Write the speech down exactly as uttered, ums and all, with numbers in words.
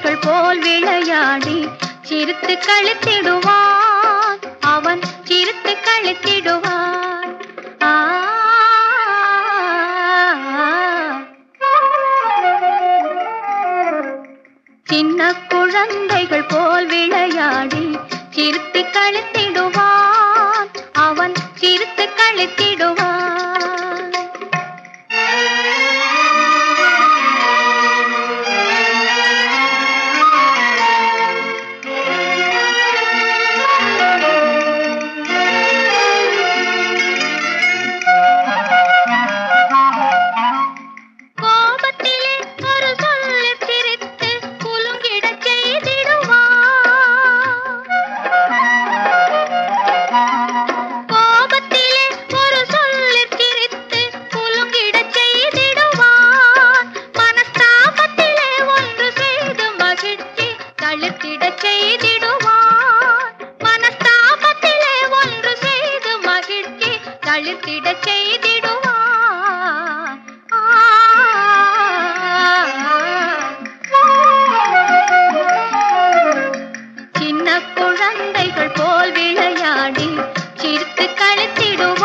குழந்தைகள் போல் விளையாடி சிரித்து கழித்திடுவான். அவன் சிரித்து கழித்திடுவான். ஆ சின்ன குழந்தைகள் போல் விளையாடி சிரித்து கழித்திடுவான். அவன் சிரித்து கழித்திடுவான். தளிர்த்திடச் செய்திடுவான். மனஸ்தாபத்திலே ஒன்று செய்து மகிழ்ச்சி தளிர்த்திடச் செய்திடுவான். சின்ன குழந்தைகள் போல் விளையாடி சிரித்து கழித்திடுவான்.